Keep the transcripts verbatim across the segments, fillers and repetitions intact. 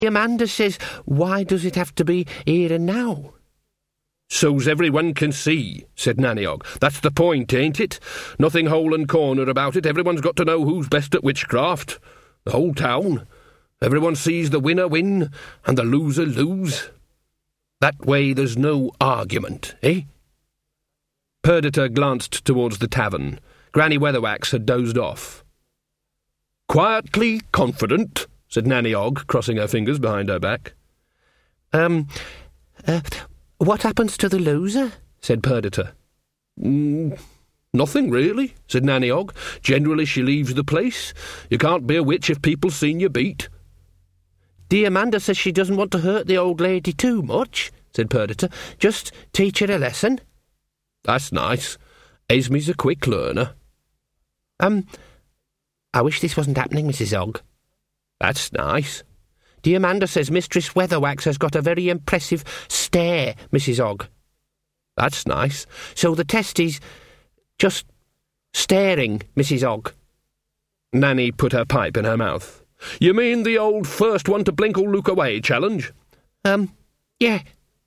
Amanda says, why does it have to be here and now? So's everyone can see, said Nanny Og. That's the point, ain't it? Nothing hole and corner about it. Everyone's got to know who's best at witchcraft. The whole town. Everyone sees the winner win and the loser lose. That way there's no argument, eh? Perdita glanced towards the tavern. Granny Weatherwax had dozed off. Quietly confident, said Nanny Og, crossing her fingers behind her back. Um, uh, what happens to the loser? Said Perdita. Mm, nothing, really, said Nanny Og. Generally she leaves the place. You can't be a witch if people's seen you beat. Dear Amanda says she doesn't want to hurt the old lady too much, said Perdita. Just teach her a lesson. That's nice. Esme's a quick learner. Um, I wish this wasn't happening, Missus Og. That's nice. Dear Amanda says Mistress Weatherwax has got a very impressive stare, Missus Og. That's nice. So the test is just staring, Missus Og. Nanny put her pipe in her mouth. You mean the old first one to blink or look away challenge? Um, yeah.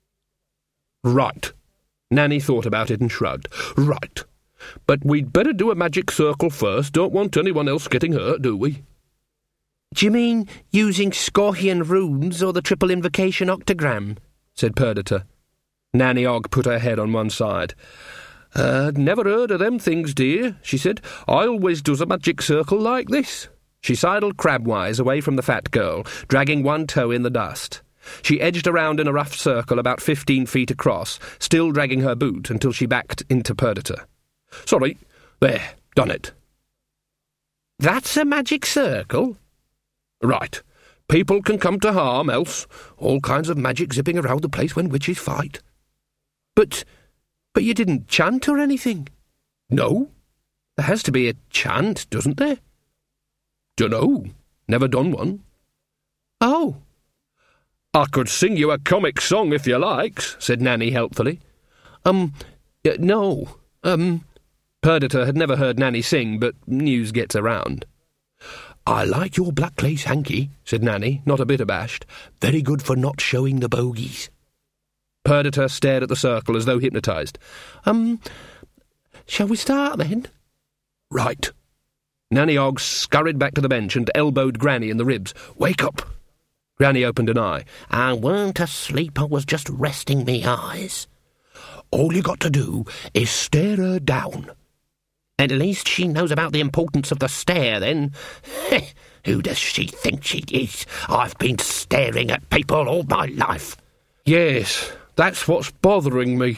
Right. Nanny thought about it and shrugged. Right. But we'd better do a magic circle first. Don't want anyone else getting hurt, do we? Do you mean using Scorpion runes or the triple invocation octagram? Said Perdita. Nanny Og put her head on one side. Uh, never heard of them things, dear, she said. I always does a magic circle like this. She sidled crabwise away from the fat girl, dragging one toe in the dust. She edged around in a rough circle about fifteen feet across, still dragging her boot until she backed into Perdita. Sorry. There, done it. That's a magic circle? Right. People can come to harm, else. All kinds of magic zipping around the place when witches fight. But, but you didn't chant or anything? No. There has to be a chant, doesn't there? Dunno. Never done one. Oh. I could sing you a comic song if you likes, said Nanny helpfully. Um, uh, no. Um... Perdita had never heard Nanny sing, but news gets around. I like your black lace hanky, said Nanny, not a bit abashed. Very good for not showing the bogies. Perdita stared at the circle as though hypnotised. Um, shall we start then? Right. Nanny Og scurried back to the bench and elbowed Granny in the ribs. Wake up! Granny opened an eye. I weren't asleep, I was just resting me eyes. All you got to do is stare her down. At least she knows about the importance of the stare, then. Who does she think she is? I've been staring at people all my life. Yes, that's what's bothering me.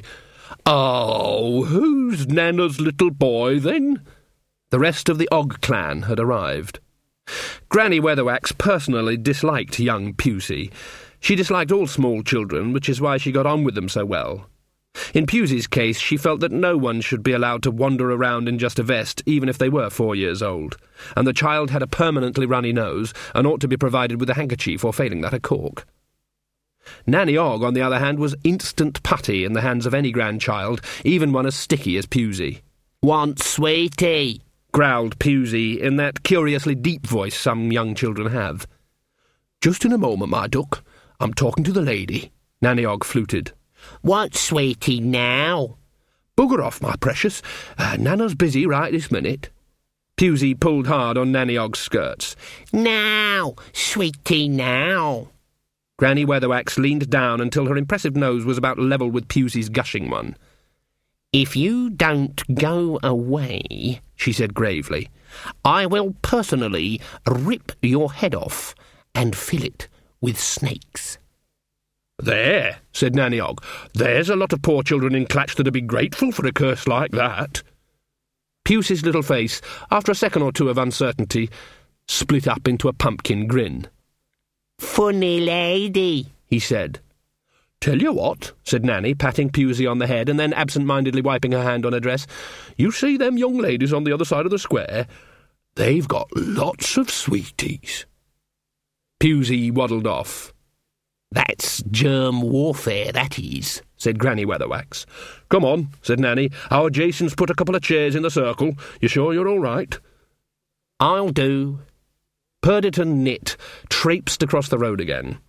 Oh, who's Nana's little boy, then? The rest of the Og clan had arrived. Granny Weatherwax personally disliked young Pusey. She disliked all small children, which is why she got on with them so well. In Pusey's case, she felt that no one should be allowed to wander around in just a vest, even if they were four years old, and the child had a permanently runny nose and ought to be provided with a handkerchief or, failing that, a cork. Nanny Og, on the other hand, was instant putty in the hands of any grandchild, even one as sticky as Pusey. "Want sweetie?" growled Pusey in that curiously deep voice some young children have. "Just in a moment, my duck. I'm talking to the lady," Nanny Og fluted. "Want sweetie now?" "Bugger off, my precious. Uh, Nana's busy right this minute." Pusey pulled hard on Nanny Og's skirts. "Now, sweetie, now." Granny Weatherwax leaned down until her impressive nose was about level with Pusey's gushing one. "If you don't go away," she said gravely, "I will personally rip your head off and fill it with snakes." "There," said Nanny Og. "There's a lot of poor children in Clatch that'd be grateful for a curse like that." Pusey's little face, after a second or two of uncertainty, split up into a pumpkin grin. "Funny lady," he said. "Tell you what," said Nanny, patting Pusey on the head and then absent-mindedly wiping her hand on her dress. "You see them young ladies on the other side of the square? They've got lots of sweeties." Pusey waddled off. "That's germ warfare, that is," said Granny Weatherwax. "Come on," said Nanny. "Our Jason's put a couple of chairs in the circle. You sure you're all right?" "I'll do." Perdita knit, traipsed across the road again.